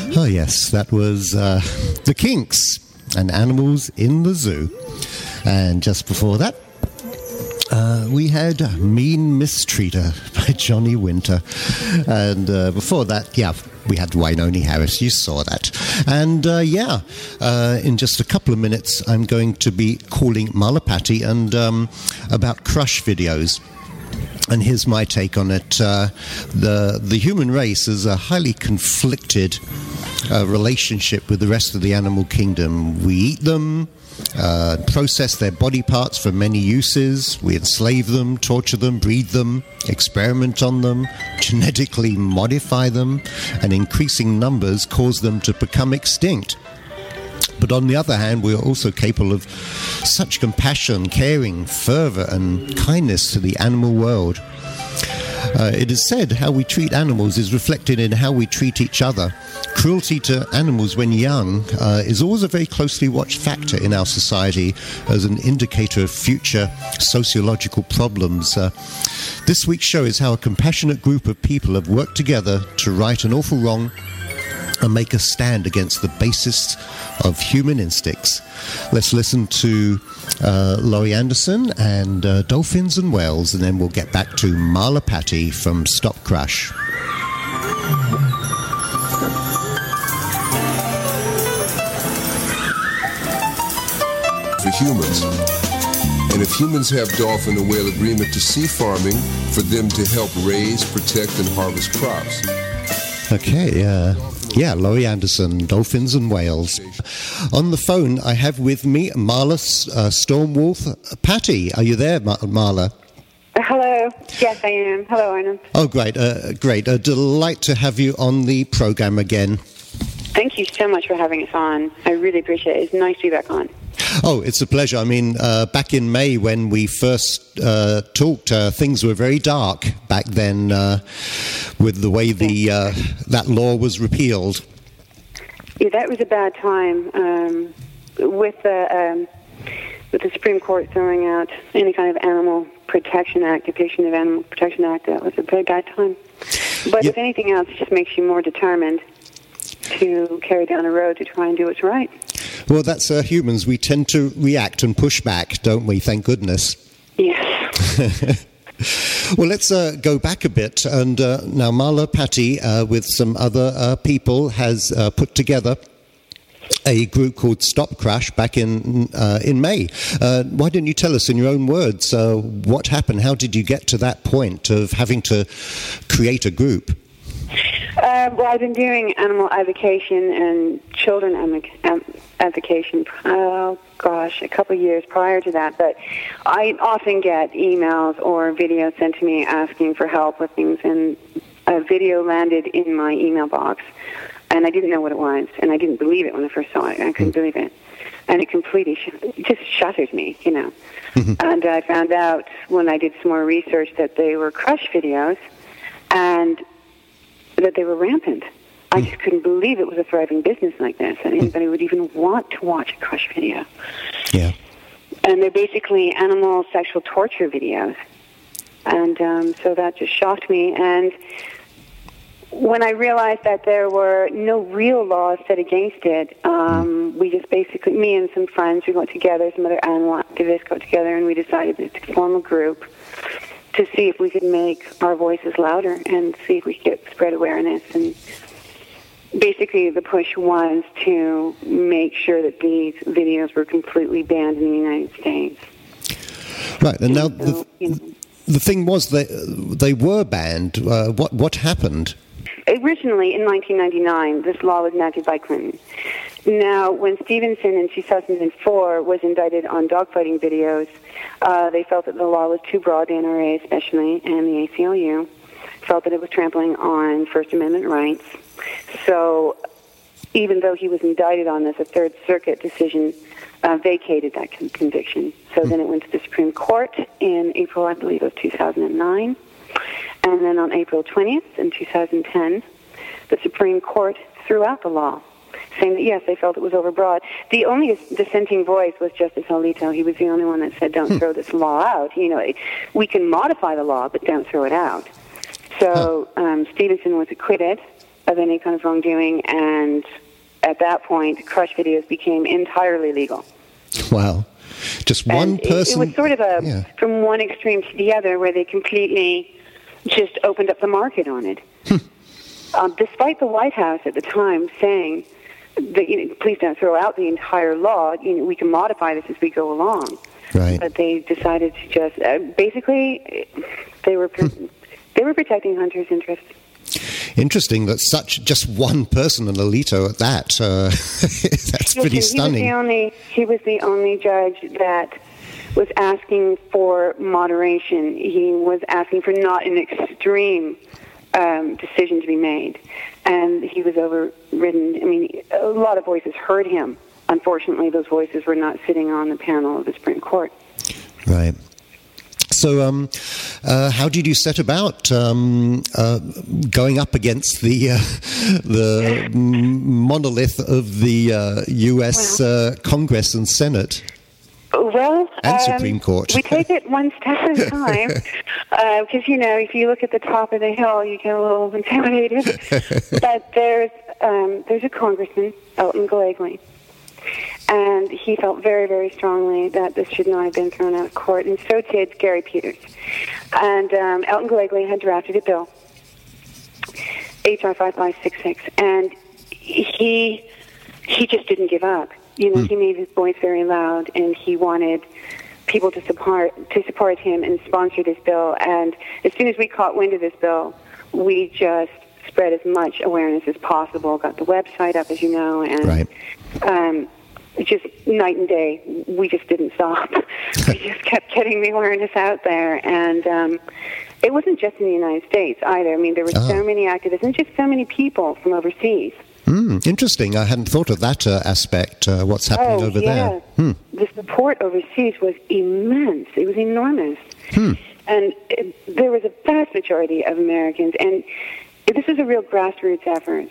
Oh, yes, that was The Kinks and Animals in the Zoo. And just before that, we had Mean Mistreater by Johnny Winter. And before that, we had Wynonie Harris. You saw that. And in just a couple of minutes, I'm going to be calling Malapati and about crush videos. And here's my take on it. The human race is a highly conflicted relationship with the rest of the animal kingdom. We eat them, process their body parts for many uses. We enslave them, torture them, breed them, experiment on them, genetically modify them, and increasing numbers cause them to become extinct. But on the other hand, we are also capable of such compassion, caring, fervor, and kindness to the animal world. It is said how we treat animals is reflected in how we treat each other. Cruelty to animals when young is always a very closely watched factor in our society as an indicator of future sociological problems. This week's show is how a compassionate group of people have worked together to right an awful wrong and make a stand against the basest of human instincts. Let's listen to Laurie Anderson and Dolphins and Whales, and then we'll get back to Malapati from Stop Crush. For humans. And if humans have dolphin and whale agreement to sea farming for them to help raise, protect, and harvest crops. Okay, Laurie Anderson, Dolphins and Whales. On the phone, I have with me Marla Stormwolf. Patty, are you there, Marla? Hello. Yes, I am. Hello, Arnold. Oh, great. Great. A delight to have you on the program again. Thank you so much for having us on. I really appreciate it. It's nice to be back on. Oh, it's a pleasure. I mean, back in May when we first talked, things were very dark back then with the way that law was repealed. Yeah, that was a bad time with the Supreme Court throwing out any kind of Animal Protection Act, Depiction of Animal Protection Act. That was a very bad time. But if anything else, it just makes you more determined to carry down a road to try and do what's right. Well, that's humans. We tend to react and push back, don't we? Thank goodness. Yes. Well, let's go back a bit. And now Malapati, with some other people, has put together a group called Stop Crush back in May. Why don't you tell us in your own words what happened? How did you get to that point of having to create a group? Well, I've been doing animal advocation and children advocation, a couple of years prior to that. But I often get emails or videos sent to me asking for help with things, and a video landed in my email box, and I didn't know what it was, and I didn't believe it when I first saw it. I couldn't believe it. And it completely just shattered me, you know. Mm-hmm. And I found out when I did some more research that they were crush videos, and that they were rampant. I just couldn't believe it was a thriving business like this, that anybody would even want to watch a crush video. Yeah. And they're basically animal sexual torture videos. And so that just shocked me. And when I realized that there were no real laws set against it, we just basically, me and some friends, we got together, some other animal activists got together, and we decided to form a group to see if we could make our voices louder and see if we could spread awareness. And basically the push was to make sure that these videos were completely banned in the United States. Right, and now the thing was that they were banned. What happened? Originally, in 1999, this law was enacted by Clinton. Now, when Stevenson in 2004 was indicted on dogfighting videos, they felt that the law was too broad, the NRA especially, and the ACLU felt that it was trampling on First Amendment rights. So even though he was indicted on this, a Third Circuit decision vacated that conviction. So then it went to the Supreme Court in April, I believe, of 2009. And then on April 20th in 2010, the Supreme Court threw out the law, saying that, yes, they felt it was overbroad. The only dissenting voice was Justice Alito. He was the only one that said, don't throw this law out. You know, we can modify the law, but don't throw it out. So Stevenson was acquitted, of any kind of wrongdoing, and at that point, crush videos became entirely legal. Wow. Just one person. It was sort of from one extreme to the other, where they completely just opened up the market on it. Despite the White House at the time saying that, please don't throw out the entire law, we can modify this as we go along. Right. But they decided to just, basically, they were protecting hunters' interests. Interesting that just one person, an Alito at that, that's pretty stunning. He was the only judge that was asking for moderation. He was asking for not an extreme decision to be made. And he was overridden. I mean, a lot of voices heard him. Unfortunately, those voices were not sitting on the panel of the Supreme Court. Right. So, how did you set about going up against the monolith of the U.S. Congress and Senate? Well, and Supreme Court. We take it one step at a time, because if you look at the top of the hill, you get a little intimidated. But there's a congressman, Elton Gleagley, and he felt very, very strongly that this should not have been thrown out of court, and so did Gary Peters. And Elton Gleagley had drafted a bill, H.R. 5566, and he just didn't give up. He made his voice very loud, and he wanted people to support him and sponsor this bill. And as soon as we caught wind of this bill, we just spread as much awareness as possible, got the website up, as you know, and right. Just night and day. We just didn't stop. We just kept getting the awareness out there. And it wasn't just in the United States either. I mean, there were so many activists and just so many people from overseas. Interesting. I hadn't thought of that aspect, what's happening over there. The support overseas was immense. It was enormous. And there was a vast majority of Americans, and this is a real grassroots effort.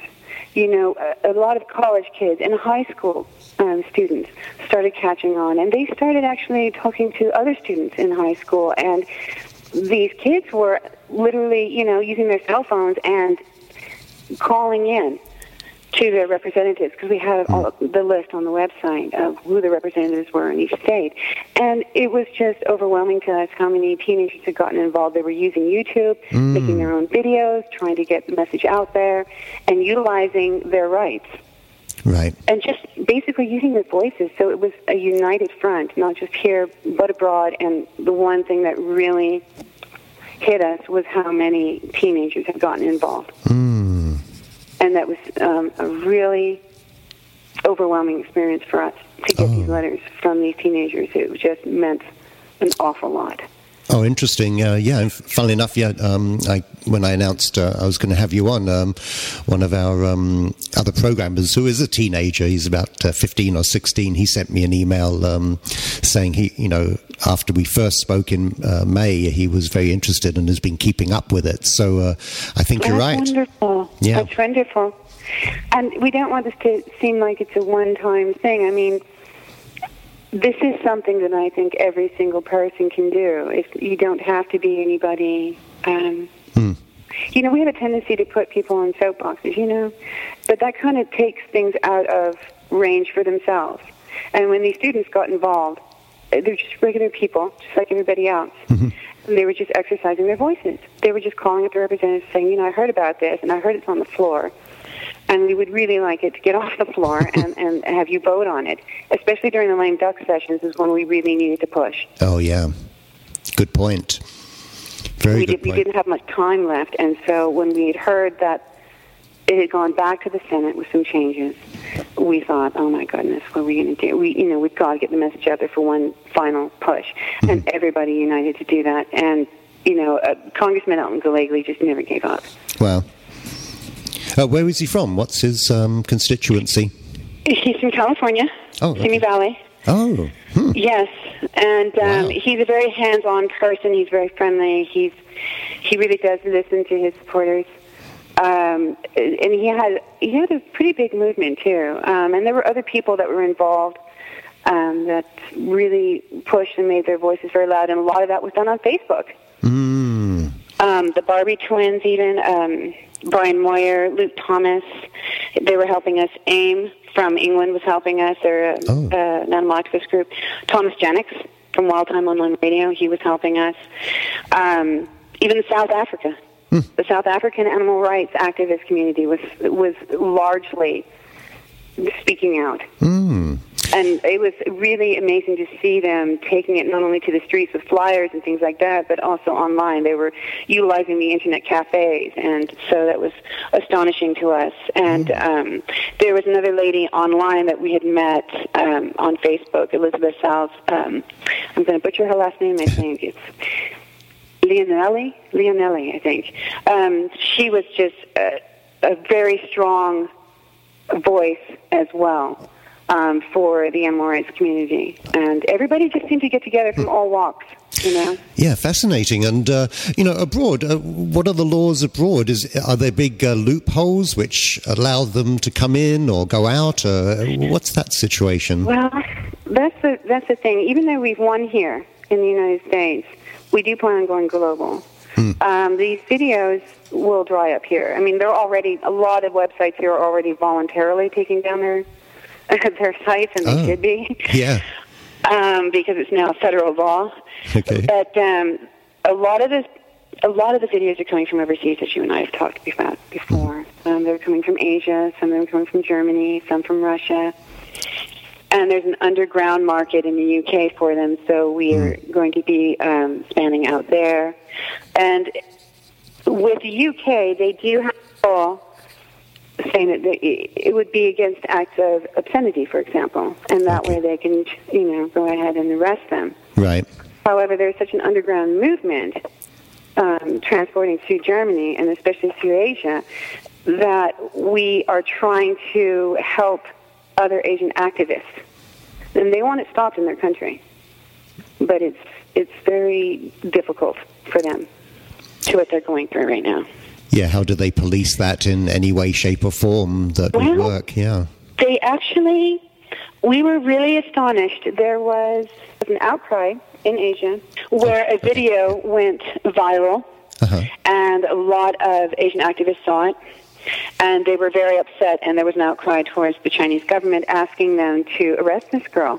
A lot of college kids and high school students started catching on, and they started actually talking to other students in high school, and these kids were literally, using their cell phones and calling in to their representatives, because we had the list on the website of who the representatives were in each state. And it was just overwhelming to us how many teenagers had gotten involved. They were using YouTube, making their own videos, trying to get the message out there, and utilizing their rights. Right. And just basically using their voices. So it was a united front, not just here, but abroad. And the one thing that really hit us was how many teenagers had gotten involved. And that was a really overwhelming experience for us to get these letters from these teenagers. It just meant an awful lot. Oh, interesting. And funnily enough, when I announced I was going to have you on, one of our other programmers, who is a teenager, he's about 15 or 16, he sent me an email saying after we first spoke in May, he was very interested and has been keeping up with it. So I think you're right. That's wonderful. Yeah. That's wonderful. And we don't want this to seem like it's a one-time thing. I mean, this is something that I think every single person can do. You don't have to be anybody. We have a tendency to put people on soapboxes, but that kind of takes things out of range for themselves. And when these students got involved, they're just regular people, just like everybody else. And they were just exercising their voices. They were just calling up the representatives saying, I heard about this, and I heard it's on the floor. And we would really like it to get off the floor and have you vote on it, especially during the lame duck sessions is when we really needed to push. Oh, yeah. Good point. Very good point. We didn't have much time left, and so when we had heard that it had gone back to the Senate with some changes, we thought, oh, my goodness, what are we going to do? We've got to get the message out there for one final push. And everybody united to do that. And, Congressman Elton Gleagley just never gave up. Wow. Where is he from? What's his constituency? He's from California, Simi Valley. Oh. Yes, and he's a very hands-on person. He's very friendly. He really does listen to his supporters. And he had a pretty big movement too. And there were other people that were involved that really pushed and made their voices very loud. And a lot of that was done on Facebook. The Barbie twins, even Brian Moyer, Luke Thomas. They were helping us. AIM from England was helping us. They're an animal activist group. Thomas Jennings from Wild Time Online Radio, he was helping us. Even South Africa. The South African animal rights activist community was largely speaking out. And it was really amazing to see them taking it not only to the streets with flyers and things like that, but also online. They were utilizing the internet cafes, and so that was astonishing to us. And there was another lady online that we had met on Facebook, Elizabeth Salz. I'm going to butcher her last name, I think. It's Leonelli, I think. She was just a very strong voice as well for the animal rights community. And everybody just seemed to get together from all walks, you know. Yeah, fascinating. And, abroad, what are the laws abroad? Are there big loopholes which allow them to come in or go out? What's that situation? Well, that's the thing. Even though we've won here in the United States, we do plan on going global. These videos will dry up here. I mean, a lot of websites here are already voluntarily taking down their sites, and they should be. Yeah. Because it's now federal law. Okay. But a lot of the videos are coming from overseas, as you and I have talked about before. They're coming from Asia, some of them are coming from Germany, some from Russia. And there's an underground market in the UK for them, so we are going to be spanning out there. And with the UK, they do have a law saying that it would be against acts of obscenity, for example, and that way they can, go ahead and arrest them. Right. However, there's such an underground movement transporting through Germany, and especially through Asia, that we are trying to help other Asian activists. And they want it stopped in their country. But it's very difficult for them to what they're going through right now. Yeah, how do they police that in any way, shape, or form that would work? Yeah. They actually, we were really astonished. There was an outcry in Asia where a video went viral, and a lot of Asian activists saw it. And they were very upset, and there was an outcry towards the Chinese government asking them to arrest this girl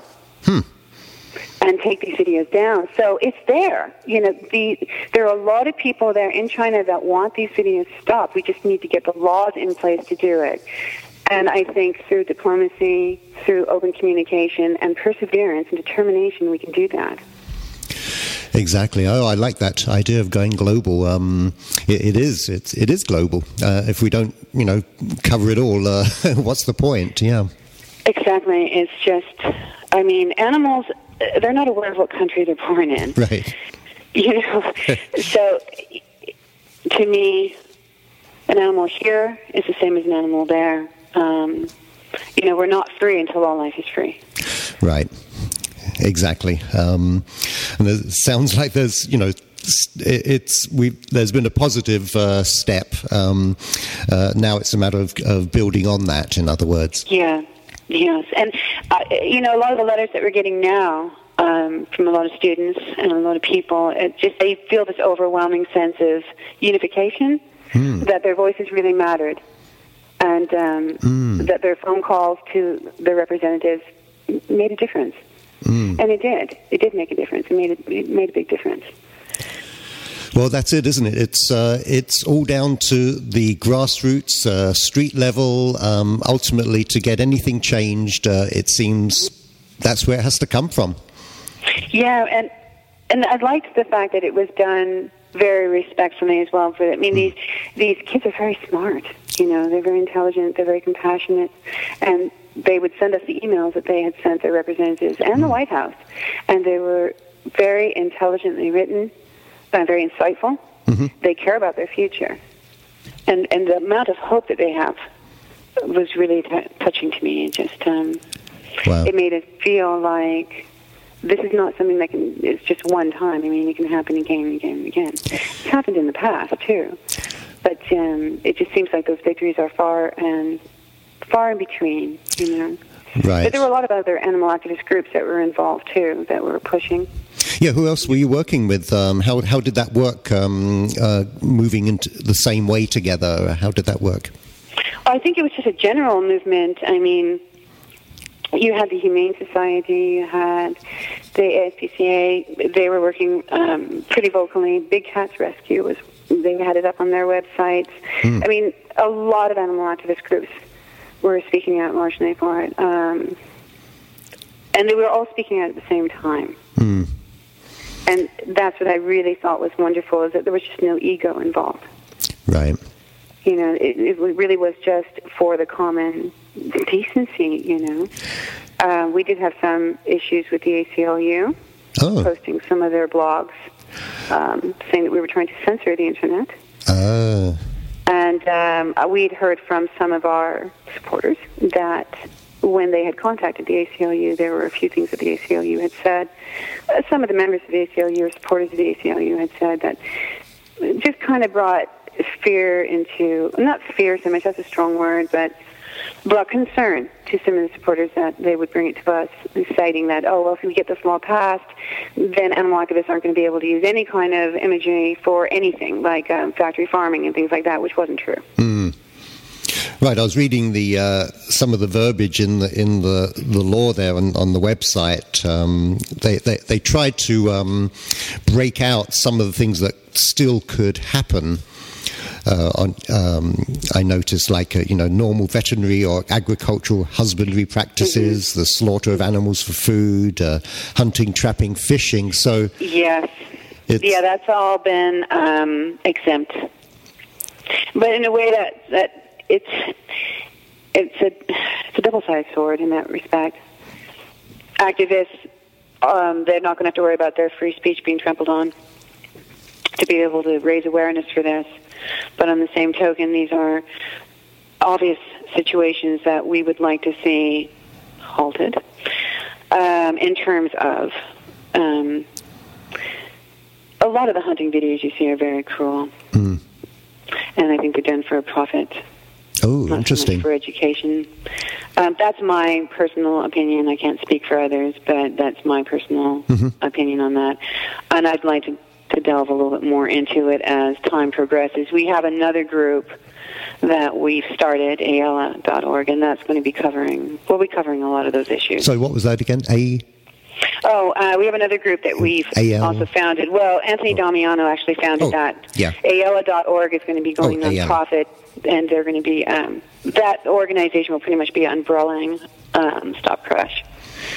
and take these videos down. So it's there. There are a lot of people there in China that want these videos stopped. We just need to get the laws in place to do it. And I think through diplomacy, through open communication, and perseverance and determination, we can do that. Exactly. Oh, I like that idea of going global. It is global. If we don't, cover it all, what's the point? Yeah. Exactly. It's just, animals, they're not aware of what country they're born in. Right. So to me, an animal here is the same as an animal there. We're not free until all life is free. Right. Exactly. And it sounds like there's, there's been a positive step. Now it's a matter of building on that, in other words. Yeah. Yes. And, a lot of the letters that we're getting now from a lot of students and a lot of people, they feel this overwhelming sense of unification, that their voices really mattered, and that their phone calls to their representatives made a difference. And it did. It did make a difference. It made a big difference. Well, that's it, isn't it? It's all down to the grassroots, street level. Ultimately, to get anything changed, it seems that's where it has to come from. Yeah, and I liked the fact that it was done very respectfully as well. These kids are very smart. They're very intelligent. They're very compassionate, and they would send us the emails that they had sent their representatives and the White House, and they were very intelligently written, very insightful. They care about their future, and the amount of hope that they have was really touching to me. It just it made it feel like this is not something that it's just one time. It can happen again and again and again. It's happened in the past too, but it just seems like those victories are far in between, Right. But there were a lot of other animal activist groups that were involved too, that were pushing. Yeah, who else were you working with? How did that work, moving into the same way together? How did that work? I think it was just a general movement. I mean, you had the Humane Society, you had the ASPCA. They were working pretty vocally. Big Cats Rescue they had it up on their websites. I mean, a lot of animal activist groups were speaking out largely for it. And they were all speaking out at the same time. And that's what I really thought was wonderful, is that there was just no ego involved. Right. You know, it really was just for the common decency, you know. We did have some issues with the ACLU, posting some of their blogs, saying that we were trying to censor the Internet. And we'd heard from some of our supporters that when they had contacted the ACLU, there were a few things that the ACLU had said. Some of the members of the ACLU or supporters of the ACLU had said that just kind of brought fear into, not fear so much, that's a strong word, but brought concern to some of the supporters that they would bring it to us, citing that, oh, well, if we get this law passed, then animal activists aren't going to be able to use any kind of imagery for anything, like factory farming and things like that, which wasn't true. Right, I was reading some of the verbiage in the law there on the website. They tried to break out some of the things that still could happen. I noticed, like normal veterinary or agricultural husbandry practices, the slaughter of animals for food, hunting, trapping, fishing. So yes, that's all been exempt, but in a way that it's a double-sided sword in that respect. Activists, they're not going to have to worry about their free speech being trampled on to be able to raise awareness for this. But on the same token, these are obvious situations that we would like to see halted in terms of a lot of the hunting videos you see are very cruel. And I think they're done for a profit. Oh, not interesting. So much for education. That's my personal opinion. I can't speak for others, but that's my personal opinion on that. And I'd like to delve a little bit more into it as time progresses. We have another group that we've started, Ayala.org, and that's going to be we'll be covering a lot of those issues. So what was that again? We have another group that we've also founded. Well, Anthony Damiano actually founded that. Yeah. Ayala.org is going to be going nonprofit, and they're going to be, that organization will pretty much be umbrellaing Stop Crush.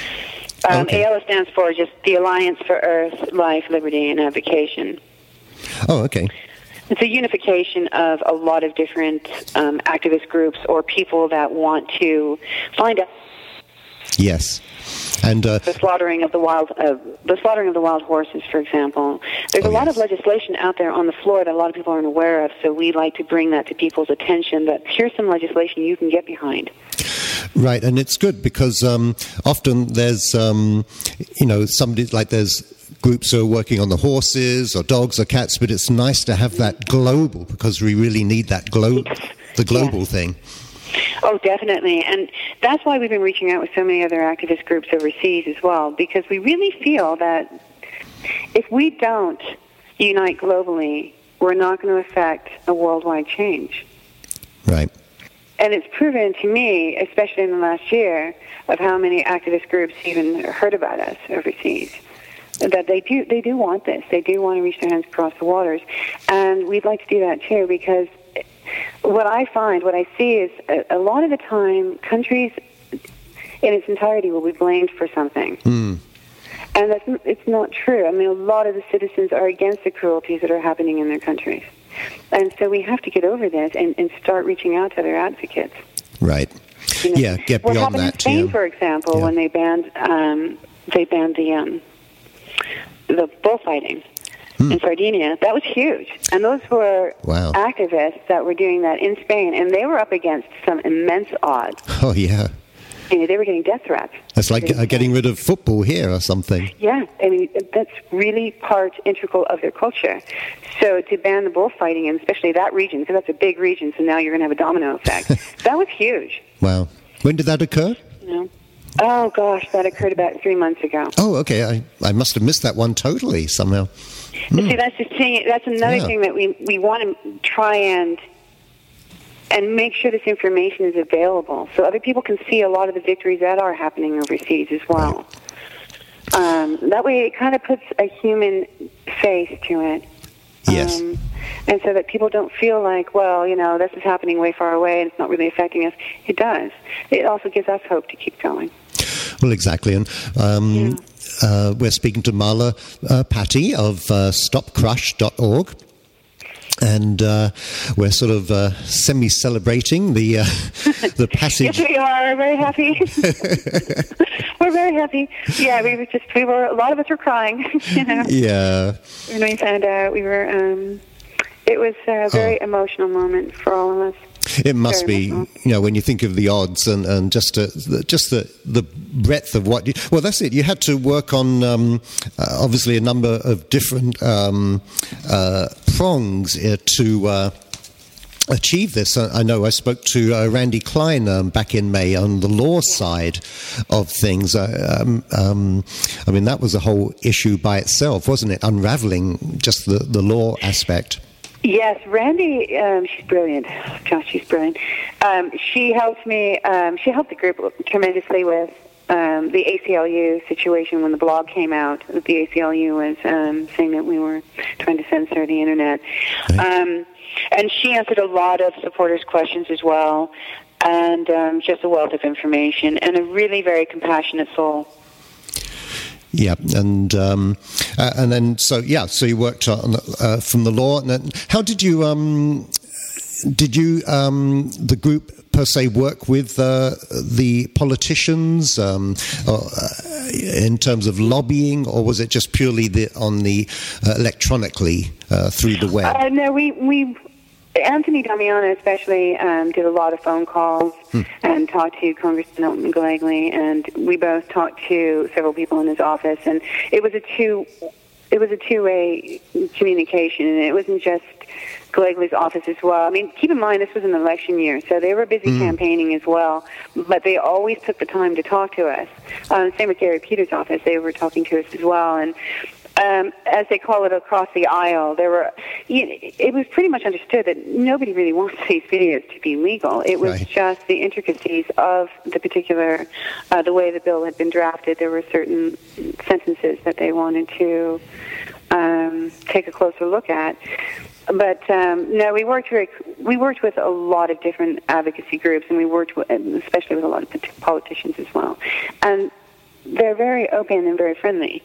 Ayala stands for just the Alliance for Earth, Life, Liberty, and Avocation. Oh, okay. It's a unification of a lot of different activist groups or people that want to find out. Yes, and the slaughtering of the wild horses, for example. There's a lot of legislation out there on the floor that a lot of people aren't aware of. So we like to bring that to people's attention. That here's some legislation you can get behind. Right, and it's good because often there's, somebody like there's groups who are working on the horses or dogs or cats, but it's nice to have that global because we really need that global thing. Oh, definitely. And that's why we've been reaching out with so many other activist groups overseas as well, because we really feel that if we don't unite globally, we're not going to affect a worldwide change. Right. And it's proven to me, especially in the last year, of how many activist groups even heard about us overseas, that they do want this. They do want to reach their hands across the waters. And we'd like to do that too, because what I see is a lot of the time, countries in its entirety will be blamed for something. And it's not true. I mean, a lot of the citizens are against the cruelties that are happening in their countries. And so we have to get over this and start reaching out to other advocates. Right. Get beyond that. In Spain, for example, when they banned the bullfighting in Sardinia, that was huge. And those were activists that were doing that in Spain, and they were up against some immense odds. Oh, yeah. They were getting death threats. That's like getting rid of football here or something. Yeah, I mean, that's really integral of their culture. So to ban the bullfighting, and especially that region, because that's a big region, so now you're going to have a domino effect. That was huge. Wow. When did that occur? Oh, gosh, that occurred about 3 months ago. Oh, okay. I must have missed that one totally somehow. See, that's the thing. That's another thing that we want to try and make sure this information is available so other people can see a lot of the victories that are happening overseas as well. Right. That way it kind of puts a human face to it. Yes. And so that people don't feel like, well, this is happening way far away and it's not really affecting us. It does. It also gives us hope to keep going. Well, exactly. And we're speaking to Marla Patty of stopcrush.org. And we're sort of semi-celebrating the passage. Yes, we are. We're very happy. We're very happy. Yeah, a lot of us were crying. Yeah. When we found out, it was a very emotional moment for all of us. It must be, when you think of the odds and just the breadth of what. Well, that's it. You had to work on obviously a number of different prongs to achieve this. I know I spoke to Randy Klein back in May on the law side of things. I mean, that was a whole issue by itself, wasn't it? Unraveling just the law aspect. Yes, Randy, she's brilliant. Gosh, she's brilliant. She helped me, she helped the group tremendously with the ACLU situation when the blog came out. The ACLU was saying that we were trying to censor the Internet. And she answered a lot of supporters' questions as well, and just a wealth of information, and a really very compassionate soul. Yeah, and then so you worked on from the law. And then how did you the group per se work with the politicians in terms of lobbying, or was it just purely electronically through the web? No, we Anthony Damiano especially did a lot of phone calls and talked to Congressman Elton Glegley, and we both talked to several people in his office, and it was a two-way communication, and it wasn't just Glegley's office as well. I mean, keep in mind this was an election year, so they were busy campaigning as well, but they always took the time to talk to us. Same with Gary Peters' office; they were talking to us as well, and as they call it, across the aisle, it was pretty much understood that nobody really wants these videos to be legal. It was just the intricacies of the particular, the way the bill had been drafted. There were certain sentences that they wanted to take a closer look at. But no, we worked with a lot of different advocacy groups, and we worked especially with a lot of politicians as well. And they're very open and very friendly.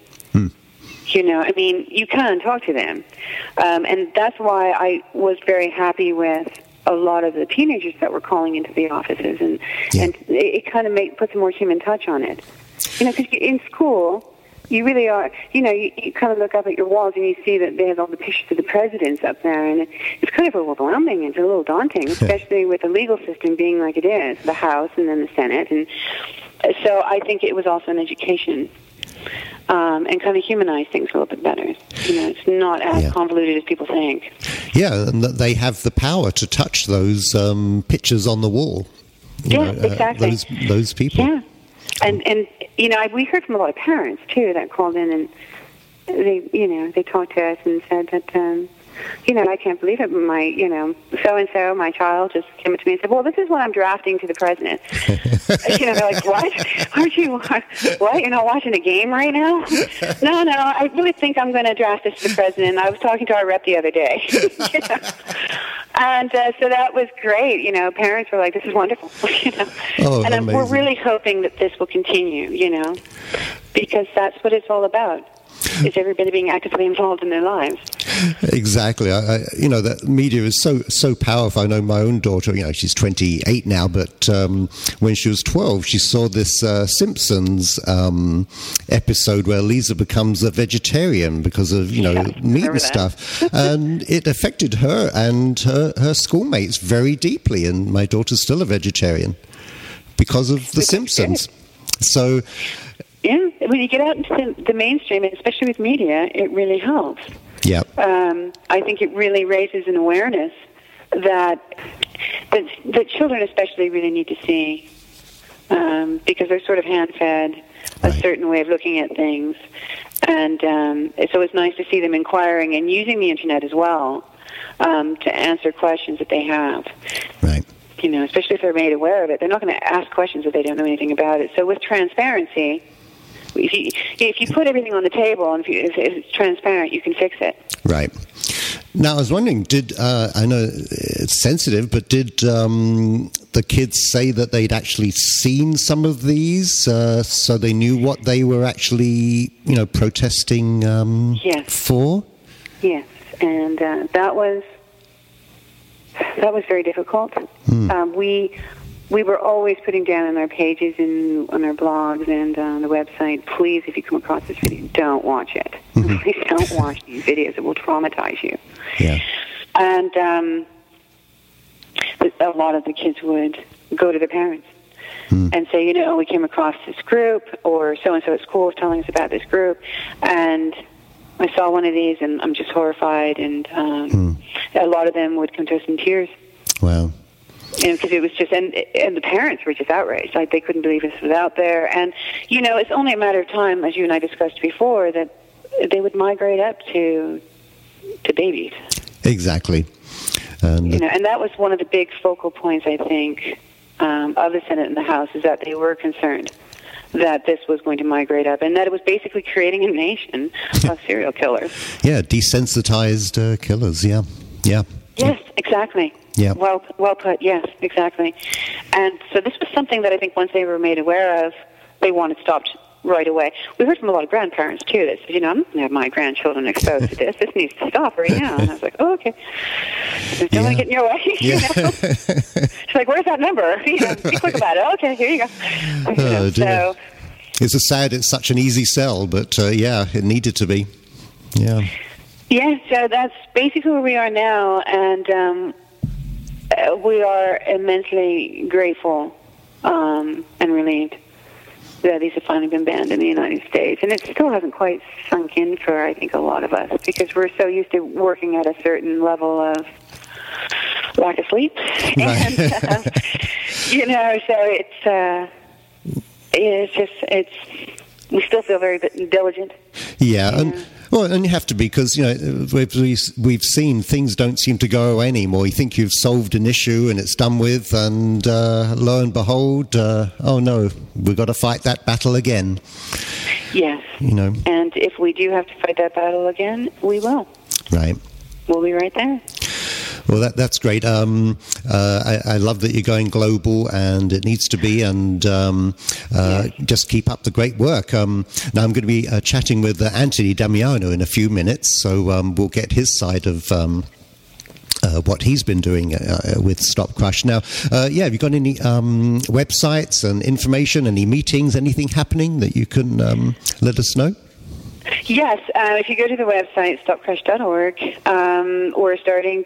I mean, you can talk to them. And that's why I was very happy with a lot of the teenagers that were calling into the offices. And it kind of puts a more human touch on it. Because in school, you really are, you kind of look up at your walls and you see that they have all the pictures of the presidents up there. And it's kind of overwhelming. It's a little daunting, especially with the legal system being like it is, the House and then the Senate. And so I think it was also an education. And kind of humanize things a little bit better. It's not as convoluted as people think. Yeah, and that they have the power to touch those pictures on the wall. Exactly. Those people. Yeah, and we heard from a lot of parents too that called in, and they talked to us and said that I can't believe it. My so-and-so, my child, just came up to me and said, well, this is what I'm drafting to the president. They're like, what? Aren't you, what? You're not watching a game right now? No, I really think I'm going to draft this to the president. I was talking to our rep the other day. And so that was great. Parents were like, this is wonderful. Oh, and we're really hoping that this will continue, because that's what it's all about. Is everybody being actively involved in their lives? Exactly. That media is so powerful. I know my own daughter, she's 28 now, but when she was 12, she saw this Simpsons episode where Lisa becomes a vegetarian because of, meat and stuff. And it affected her and her schoolmates very deeply. And my daughter's still a vegetarian because of the Simpsons. So... yeah, when you get out into the mainstream, especially with media, it really helps. Yeah. I think it really raises an awareness that children especially really need to see. because they're sort of hand-fed a certain way of looking at things. And so it's nice to see them inquiring and using the Internet as well to answer questions that they have. Right. You know, especially if they're made aware of it. They're not going to ask questions if they don't know anything about it. So with transparency, if you put everything on the table and if it's transparent, you can fix it. Right. Now, I was wondering, I know it's sensitive, but did the kids say that they'd actually seen some of these, so they knew what they were actually, protesting for? Yes, and that was very difficult. We were always putting down on our pages and on our blogs and on the website, please, if you come across this video, don't watch it. Please don't watch these videos. It will traumatize you. Yeah. And a lot of the kids would go to their parents and say, we came across this group, or so-and-so at school is telling us about this group, and I saw one of these, and I'm just horrified. And a lot of them would come to us in tears. Wow. And because it was just, and the parents were just outraged. Like, they couldn't believe this was out there. And, it's only a matter of time, as you and I discussed before, that they would migrate up to babies. Exactly. And that was one of the big focal points, I think, of the Senate and the House, is that they were concerned that this was going to migrate up, and that it was basically creating a nation of serial killers. Yeah, desensitized killers, yeah. Yes, exactly. Yeah. Well put, yes, exactly. And so this was something that I think once they were made aware of, they wanted stopped right away. We heard from a lot of grandparents, too, that said, I'm not going to have my grandchildren exposed to this. This needs to stop right now. And I was like, oh, okay. Don't want to get in your way. She's like, where's that number? Be quick about it. Okay, here you go. Oh, dear. So, it's sad it's such an easy sell, but, it needed to be. Yeah. Yeah, so that's basically where we are now, and we are immensely grateful and relieved that these have finally been banned in the United States. And it still hasn't quite sunk in for, I think, a lot of us, because we're so used to working at a certain level of lack of sleep. Right. And, so we still feel very diligent. Yeah, and you have to be, because we've seen things don't seem to go away anymore. You think you've solved an issue and it's done with, and lo and behold, oh no, we've got to fight that battle again. Yes. And if we do have to fight that battle again, we will. Right. We'll be right there. Well, that's great. I love that you're going global, and it needs to be, and just keep up the great work. Now, I'm going to be chatting with Anthony Damiano in a few minutes, so we'll get his side of what he's been doing with Stop Crush. Now, have you got any websites and information, any meetings, anything happening that you can let us know? Yes, if you go to the website stopcrush.org, we're starting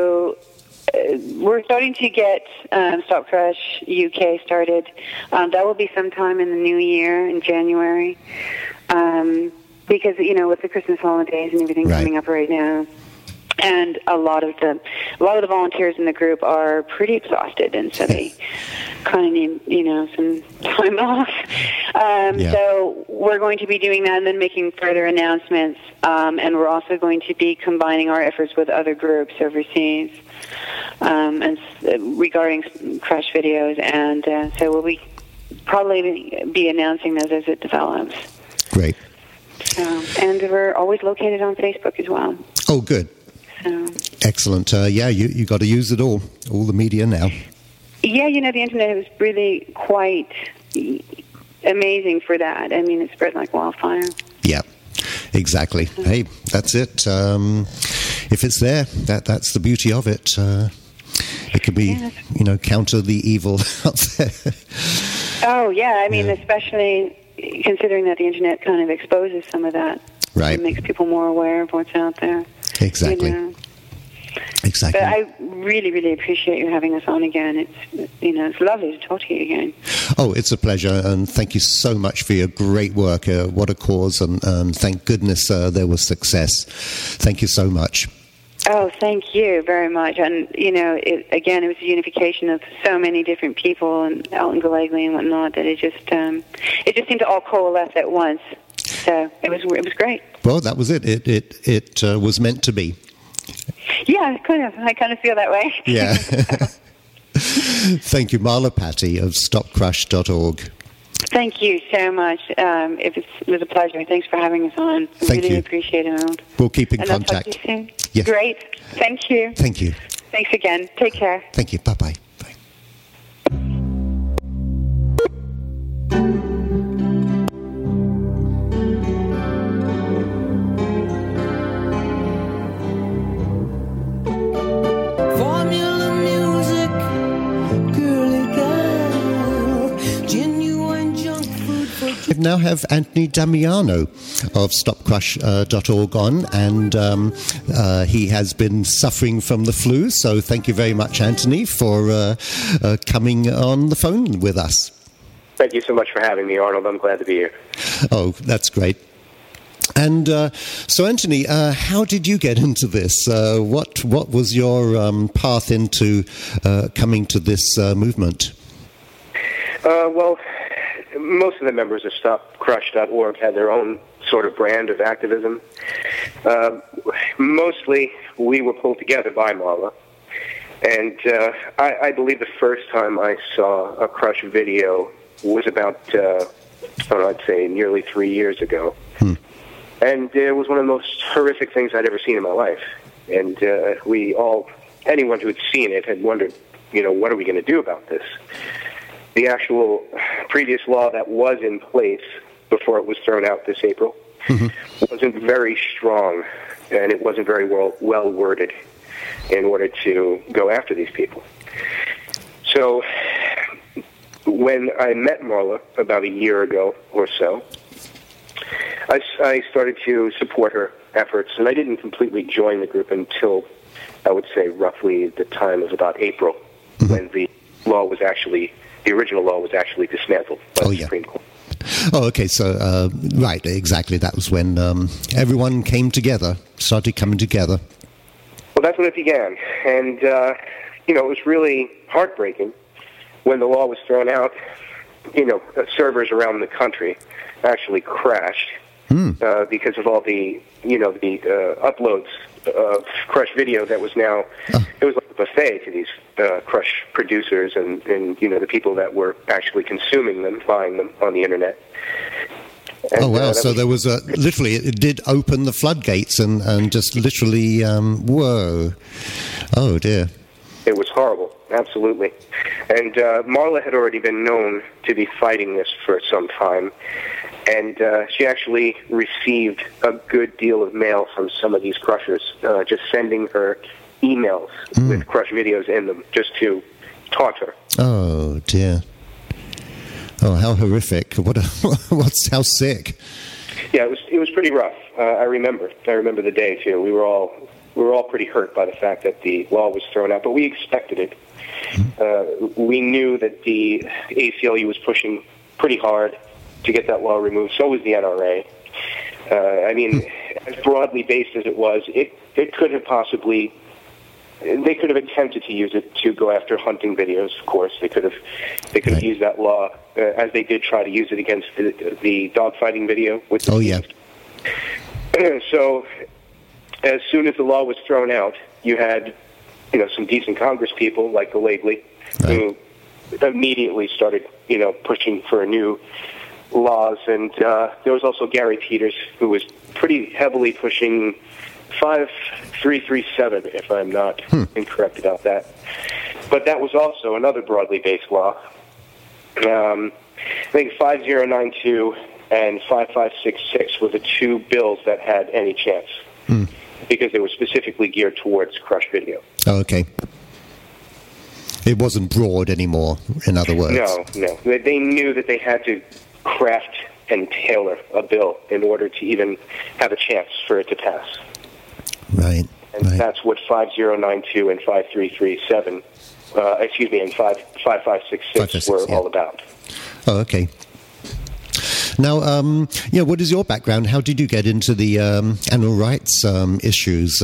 to get Stop Crush UK started. That will be sometime in the new year, in January, because with the Christmas holidays and everything coming up right now. And a lot of the volunteers in the group are pretty exhausted, and so they kind of need, some time off. So we're going to be doing that and then making further announcements. And we're also going to be combining our efforts with other groups overseas, and regarding Crush videos. And so we'll probably be announcing those as it develops. Great. And we're always located on Facebook as well. Oh, good. Excellent. You got to use it all the media now. Yeah, the internet is really quite amazing for that. I mean, it spread like wildfire. Yeah, exactly. Hey, that's it. If it's there, that's the beauty of it. It could be, counter the evil out there. Oh, yeah. I mean, especially considering that the internet kind of exposes some of that. Right. It makes people more aware of what's out there. Exactly. Exactly. But I really, really appreciate you having us on again. It's lovely to talk to you again. Oh, it's a pleasure, and thank you so much for your great work. What a cause, and thank goodness there was success. Thank you so much. Oh, thank you very much. And, it was a unification of so many different people and Elton Gallegly and whatnot that it just seemed to all coalesce at once. So it was great. Well, that was it. It was meant to be. Yeah, kind of. I kind of feel that way. Yeah. Thank you, Marla Patty of StopCrush.org. Thank you so much. It was a pleasure. Thanks for having us on. Thank you. Appreciate it, Arnold. We'll keep in and contact. I'll talk to you soon. Yes. Great. Thank you. Thank you. Thanks again. Take care. Thank you. Bye-bye. Bye. Formula music, girly girl, genuine junk food for... We now have Anthony Damiano of StopCrush.org on, and he has been suffering from the flu, so thank you very much, Anthony, for coming on the phone with us. Thank you so much for having me, Arnold. I'm glad to be here. Oh, that's great. And so, Anthony, how did you get into this? What was your path into coming to this movement? Well, most of the members of StopCrush.org had their own sort of brand of activism. Mostly, we were pulled together by Marla. And I believe the first time I saw a Crush video was about, I'd say, nearly 3 years ago. And it was one of the most horrific things I'd ever seen in my life. And anyone who had seen it had wondered, what are we going to do about this? The actual previous law that was in place before it was thrown out this April wasn't very strong, and it wasn't very well worded in order to go after these people. So when I met Marla about a year ago or so, I started to support her efforts, and I didn't completely join the group until, I would say, roughly the time of about April, when the original law was actually dismantled by the Supreme Court. Oh, okay. So, right, exactly. That was when everyone started coming together. Well, that's when it began. And, it was really heartbreaking when the law was thrown out. Servers around the country actually crashed because of all the uploads of Crush video that was now, it was like a buffet to these Crush producers and the people that were actually consuming them, buying them on the internet. And, oh, wow. So there was literally, it did open the floodgates and just literally, whoa. Oh, dear. It was horrible, absolutely. And Marla had already been known to be fighting this for some time. And she actually received a good deal of mail from some of these Crushers, just sending her emails with Crush videos in them, just to taunt her. Oh, dear. Oh, how horrific. How sick. Yeah, it was pretty rough. I remember the day, too. We were all pretty hurt by the fact that the law was thrown out, but we expected it. We knew that the ACLU was pushing pretty hard to get that law removed. So was the NRA. As broadly based as it was, it could have possibly, they could have attempted to use it to go after hunting videos. Of course, they could have used that law as they did try to use it against the dogfighting video. So, as soon as the law was thrown out, you had, some decent Congress people like Gallegly who immediately started, pushing for new laws, and there was also Gary Peters, who was pretty heavily pushing 5337, if I'm not incorrect about that. But that was also another broadly based law. I think 5092 and 5566 were the two bills that had any chance, because they were specifically geared towards Crush video. Oh, okay. It wasn't broad anymore, in other words. No. They knew that they had to craft and tailor a bill in order to even have a chance for it to pass. Right. And that's what 5092 and 5337, and 5566 were all about. Oh, okay. Now, what is your background? How did you get into the animal rights issues?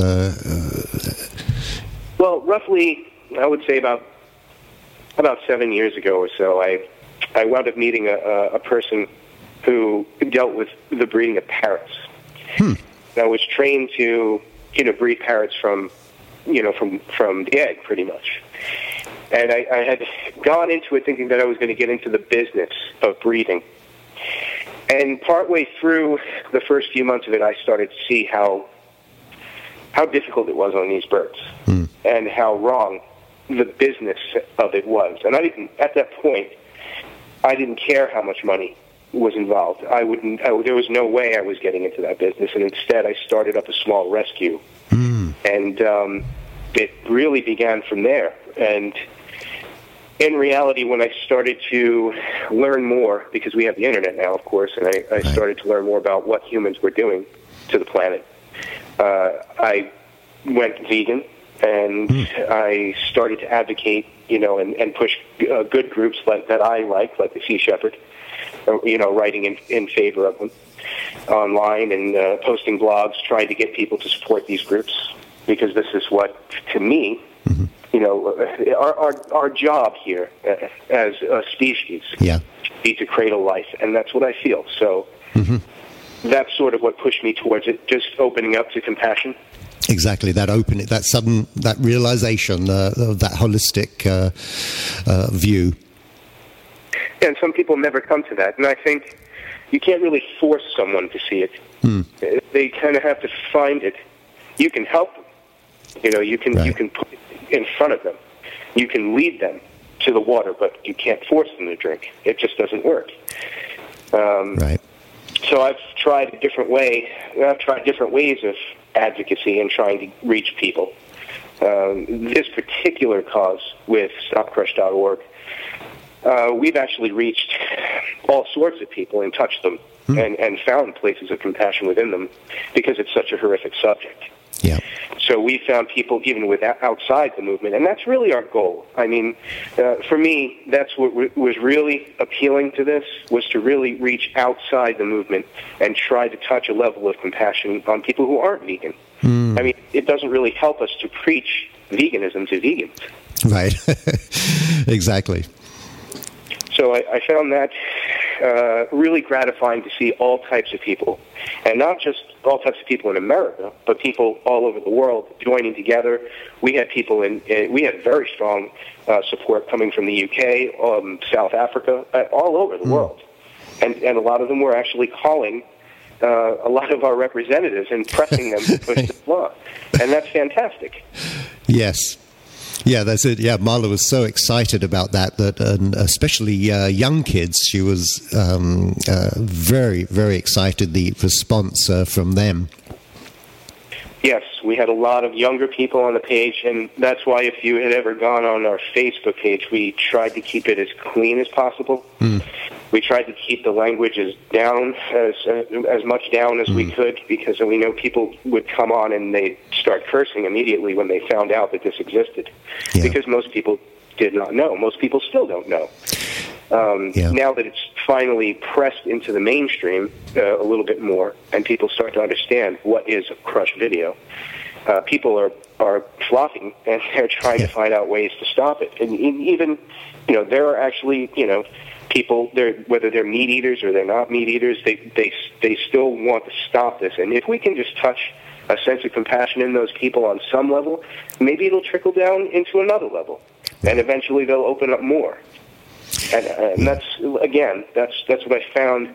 Well, roughly, I would say about 7 years ago or so, I wound up meeting a person who dealt with the breeding of parrots. I was trained to, breed parrots from the egg, pretty much. And I had gone into it thinking that I was going to get into the business of breeding. And partway through the first few months of it, I started to see how difficult it was on these birds and how wrong the business of it was. And at that point, I didn't care how much money was involved. There was no way I was getting into that business, and instead I started up a small rescue. And it really began from there. And in reality, when I started to learn more, because we have the internet now, of course, and I started to learn more about what humans were doing to the planet, I went vegan, and I started to advocate, and push good groups that I like the Sea Shepherd, writing in favor of them online and posting blogs, trying to get people to support these groups, because this is what, to me, our job here as a species be to cradle life, and that's what I feel. So that's sort of what pushed me towards it, just opening up to compassion. Exactly, that realization of that holistic view. And some people never come to that, and I think you can't really force someone to see it. They kind of have to find it. You can help them. You can put it in front of them. You can lead them to the water, but you can't force them to drink. It just doesn't work. So I've tried different ways of advocacy and trying to reach people. This particular cause with StopCrush.org, we've actually reached all sorts of people and touched them and found places of compassion within them because it's such a horrific subject. Yeah. So we found people even outside the movement, and that's really our goal. I mean, for me, that's what was really appealing to this, was to really reach outside the movement and try to touch a level of compassion on people who aren't vegan. I mean, it doesn't really help us to preach veganism to vegans. Right. Exactly. So I found that really gratifying to see all types of people, and not just all types of people in America, but people all over the world joining together. We had people we had very strong support coming from the UK, South Africa, all over the world, and a lot of them were actually calling a lot of our representatives and pressing them to push this law, and that's fantastic. Yes. Yeah, that's it. Yeah, Marla was so excited about that, and especially young kids. She was very, very excited, the response from them. Yes, we had a lot of younger people on the page, and that's why if you had ever gone on our Facebook page, we tried to keep it as clean as possible. We tried to keep the language as much down as we could, because we know people would come on and they'd start cursing immediately when they found out that this existed, because most people did not know. Most people still don't know. Now that it's finally pressed into the mainstream a little bit more, and people start to understand what is a Crush video, people are flocking, and they're trying to find out ways to stop it. And even, there are actually, people, whether they're meat eaters or they're not meat eaters, they still want to stop this. And if we can just touch a sense of compassion in those people on some level, maybe it'll trickle down into another level, and eventually they'll open up more. And that's what I found.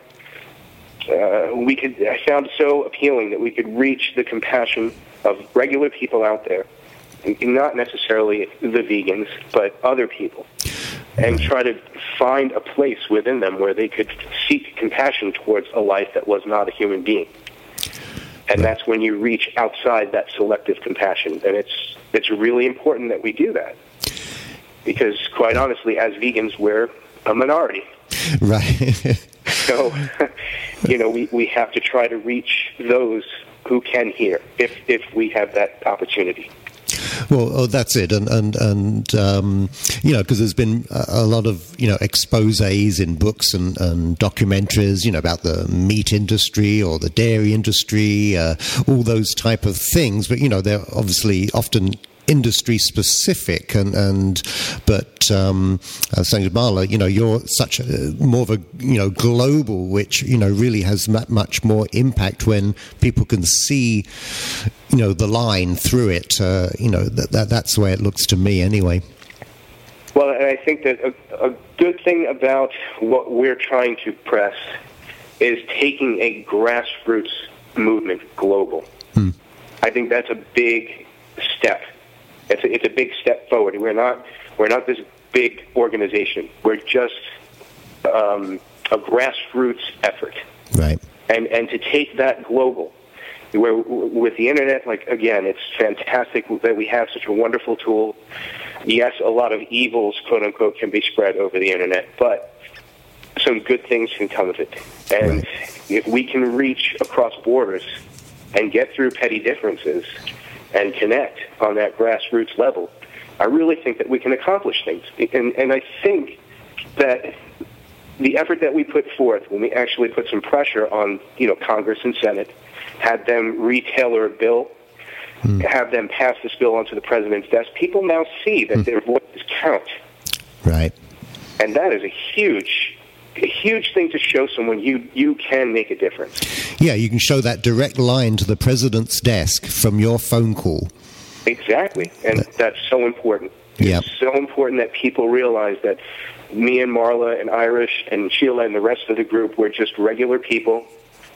I found so appealing that we could reach the compassion of regular people out there, not necessarily the vegans, but other people, and try to find a place within them where they could seek compassion towards a life that was not a human being. And that's when you reach outside that selective compassion. And it's really important that we do that, because quite honestly, as vegans, we're a minority. Right. So, we have to try to reach those who can hear, if we have that opportunity. Well, that's it, and because there's been a lot of exposés in books and documentaries, about the meat industry or the dairy industry, all those type of things. But they're obviously often industry specific, but I was saying to Marla, you're such more of a global, which really has much more impact when people can see the line through it. That's the way it looks to me anyway. Well, and I think that a good thing about what we're trying to press is taking a grassroots movement global. I think that's a big step. It's a big step forward. We're not this big organization. We're just a grassroots effort. Right. And to take that global, where with the internet, again, it's fantastic that we have such a wonderful tool. Yes, a lot of evils, quote unquote, can be spread over the internet, but some good things can come of it. And if we can reach across borders and get through petty differences and connect on that grassroots level, I really think that we can accomplish things. And I think that the effort that we put forth, when we actually put some pressure on, Congress and Senate, had them retailer a bill, have them pass this bill onto the president's desk, people now see that their voices count. Right. And that is a huge thing to show someone you can make a difference. Yeah, you can show that direct line to the president's desk from your phone call. Exactly, and that's so important. Yeah. It's so important that people realize that me and Marla and Irish and Sheila and the rest of the group, we're just regular people.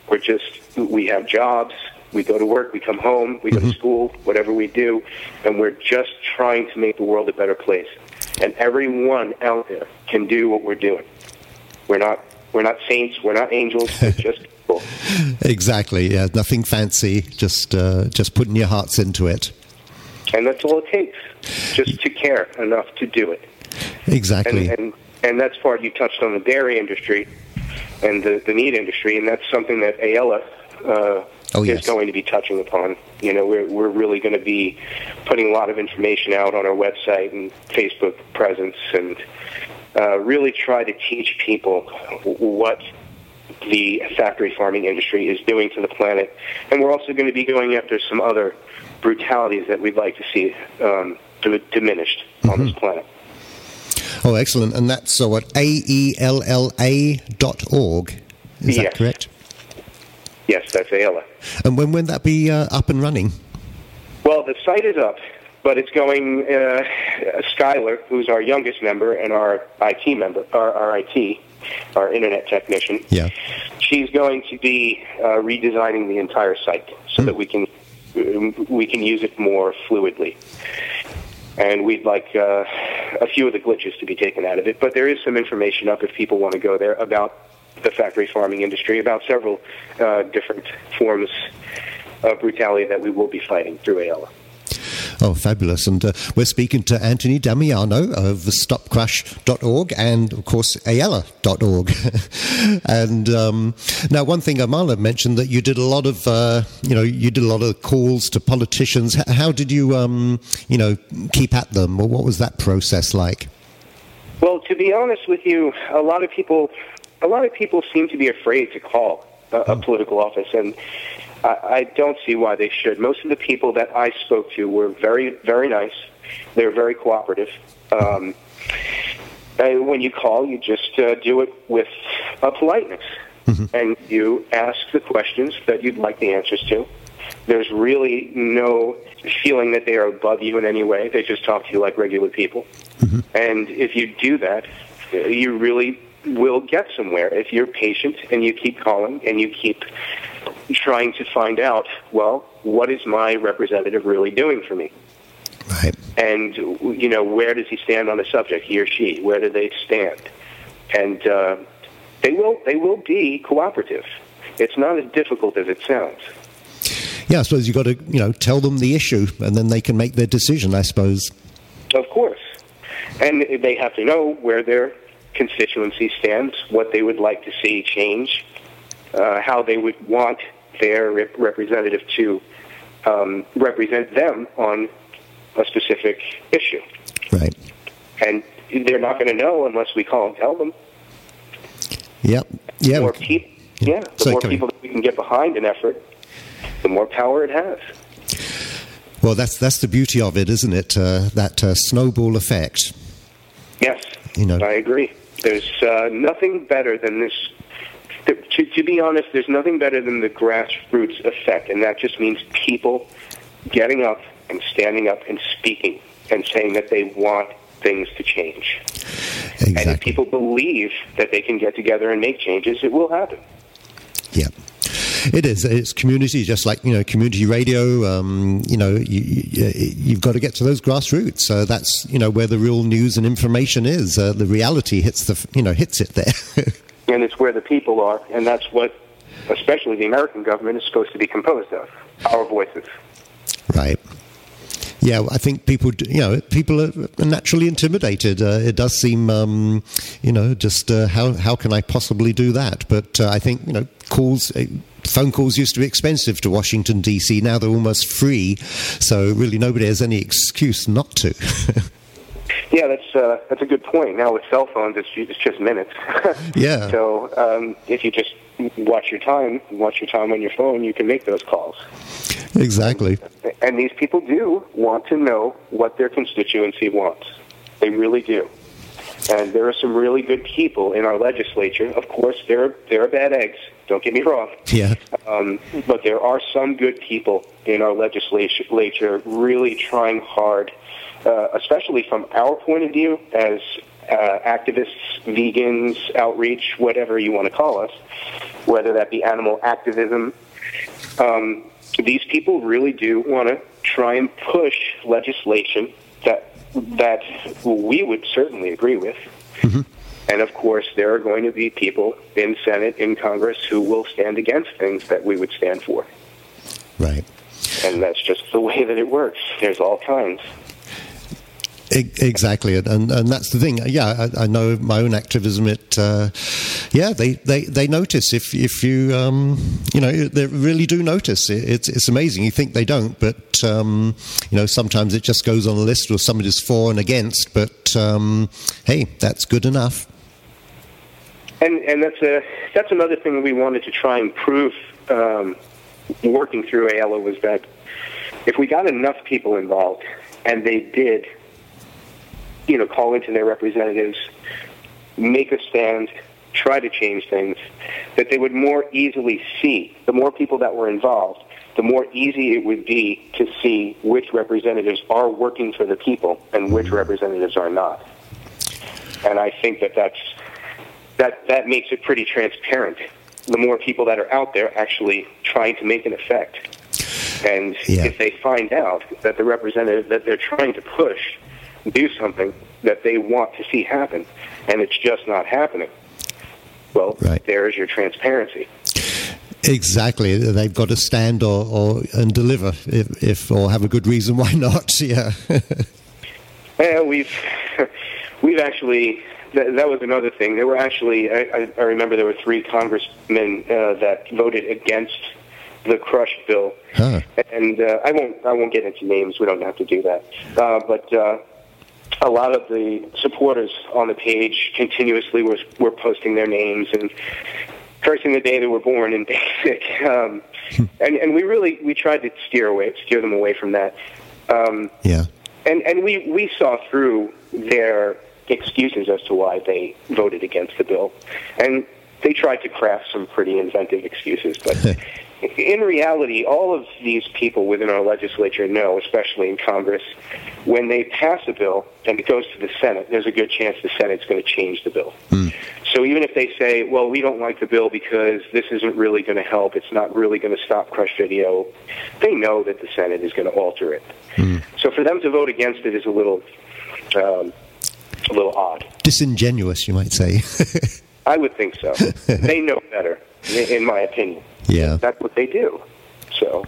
We have jobs, we go to work, we come home, we go to school, whatever we do, and we're just trying to make the world a better place. And everyone out there can do what we're doing. We're not saints. We're not angels. We're just people. Exactly. Yeah. Nothing fancy. Just putting your hearts into it. And that's all it takes. Just to care enough to do it. Exactly. And that's part you touched on the dairy industry and the meat industry, and that's something that Ayala is going to be touching upon. We're really going to be putting a lot of information out on our website and Facebook presence, and really try to teach people what the factory farming industry is doing to the planet. And we're also going to be going after some other brutalities that we'd like to see diminished on this planet. Oh, excellent. And that's what, AELLA.org. Is that correct? Yes, that's Ayala. And when will that be up and running? Well, the site is up, but it's going, Skylar, who's our youngest member and our IT member, our internet technician, she's going to be redesigning the entire site so that we can use it more fluidly. And we'd like a few of the glitches to be taken out of it. But there is some information up if people want to go there about the factory farming industry, about several different forms of brutality that we will be fighting through Ayala. Oh, fabulous. And we're speaking to Anthony Damiano of stopcrush.org and, of course, Ayala.org. And now, one thing Marla mentioned that you did a lot of, calls to politicians. How did you, keep at them? Or what was that process like? Well, to be honest with you, a lot of people seem to be afraid to call a political office, and I don't see why they should. Most of the people that I spoke to were very, very nice. They were very cooperative. And when you call, you just do it with a politeness. And you ask the questions that you'd like the answers to. There's really no feeling that they are above you in any way. They just talk to you like regular people. And if you do that, you really will get somewhere. If you're patient and you keep calling and you keep trying to find out, well, what is my representative really doing for me? Right. And, where does he stand on the subject, he or she? Where do they stand? And they will be cooperative. It's not as difficult as it sounds. Yeah, I suppose you've got to, tell them the issue, and then they can make their decision, I suppose. Of course. And they have to know where their constituency stands, what they would like to see change, how they would want their representative to represent them on a specific issue. Right. And they're not going to know unless we call and tell them. Yep. Yeah. The more people that we can get behind an effort, the more power it has. Well, that's the beauty of it, isn't it? That snowball effect. Yes, I agree. There's nothing better than this. To be honest, there's nothing better than the grassroots effect, and that just means people getting up and standing up and speaking and saying that they want things to change. Exactly. And if people believe that they can get together and make changes, it will happen. Yeah. It is. It's community, just like, community radio. You've got to get to those grassroots. That's, where the real news and information is. The reality hits it there. And it's where the people are, and that's what, especially the American government, is supposed to be composed of, our voices. Right. Yeah, I think people are naturally intimidated. It does seem, how can I possibly do that? But I think, phone calls used to be expensive to Washington, D.C. Now they're almost free. So really nobody has any excuse not to. Yeah, that's a good point. Now with cell phones, it's just minutes. Yeah. So if you just watch your time on your phone, you can make those calls. Exactly. And these people do want to know what their constituency wants. They really do. And there are some really good people in our legislature. Of course, there are bad eggs. Don't get me wrong. Yeah. But there are some good people in our legislature really trying hard, especially from our point of view as activists, vegans, outreach, whatever you want to call us, whether that be animal activism. These people really do want to try and push legislation that we would certainly agree with. Mm-hmm. And, of course, there are going to be people in Senate, in Congress, who will stand against things that we would stand for. Right. And that's just the way that it works. There's all kinds. Exactly, and that's the thing. Yeah, I know my own activism. They notice if you they really do notice. It's amazing. You think they don't, but sometimes it just goes on a list or somebody's for and against. But hey, that's good enough. And that's another thing that we wanted to try and prove working through ALA was that if we got enough people involved and they did call into their representatives, make a stand, try to change things, that they would more easily see, the more people that were involved, the more easy it would be to see which representatives are working for the people and which representatives are not. And I think that makes it pretty transparent. The more people that are out there actually trying to make an effect. And if they find out that the representative that they're trying to push do something that they want to see happen, and it's just not happening, well, there's your transparency. Exactly. They've got to stand and deliver, if or have a good reason why not. Yeah. Yeah, we've actually. That was another thing. There were actually. I remember there were 3 congressmen that voted against the Crush bill, and I won't get into names. We don't have to do that. But a lot of the supporters on the page continuously were posting their names and cursing the day they were born in basic. And we tried to steer them away from that. Yeah. And we saw through their excuses as to why they voted against the bill. And they tried to craft some pretty inventive excuses. But in reality, all of these people within our legislature know, especially in Congress, when they pass a bill and it goes to the Senate, there's a good chance the Senate's going to change the bill. So even if they say, well, we don't like the bill because this isn't really going to help, it's not really going to stop Crush Video, they know that the Senate is going to alter it. So for them to vote against it is a little odd. Disingenuous, you might say. I would think so. They know better, in my opinion. Yeah, that's what they do. So,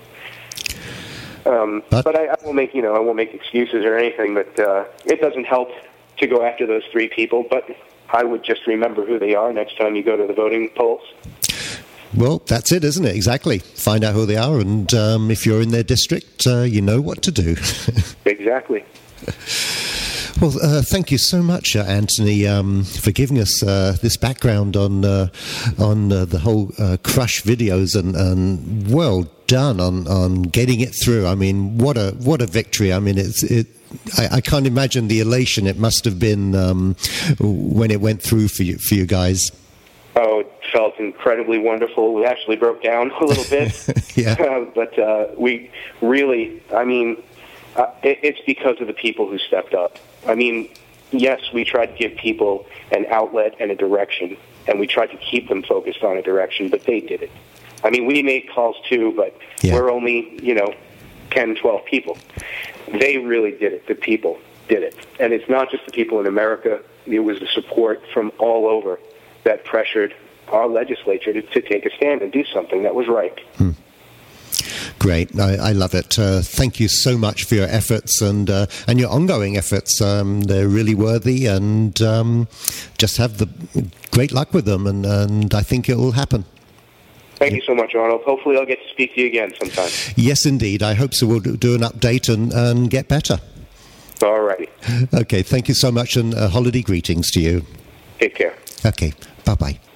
but I won't make excuses or anything. But it doesn't help to go after those 3 people. But I would just remember who they are next time you go to the voting polls. Well, that's it, isn't it? Exactly. Find out who they are, and if you're in their district, you know what to do. Exactly. Well, thank you so much, Anthony, for giving us this background on the whole Crush videos, and well done on getting it through. I mean, what a victory! I mean, I can't imagine the elation it must have been when it went through for you guys. Oh, it felt incredibly wonderful. We actually broke down a little bit. Yeah. But we really, I mean, it's because of the people who stepped up. I mean, yes, we tried to give people an outlet and a direction, and we tried to keep them focused on a direction, but they did it. I mean, we made calls too, but we're only, 10, 12 people. They really did it. The people did it. And it's not just the people in America. It was the support from all over that pressured our legislature to take a stand and do something that was right. Great. I love it. Thank you so much for your efforts and your ongoing efforts. They're really worthy, and just have the great luck with them, and I think it will happen. Thank you so much, Arnold. Hopefully I'll get to speak to you again sometime. Yes, indeed. I hope so. We'll do an update and get better. All righty. Okay. Thank you so much, and holiday greetings to you. Take care. Okay. Bye-bye.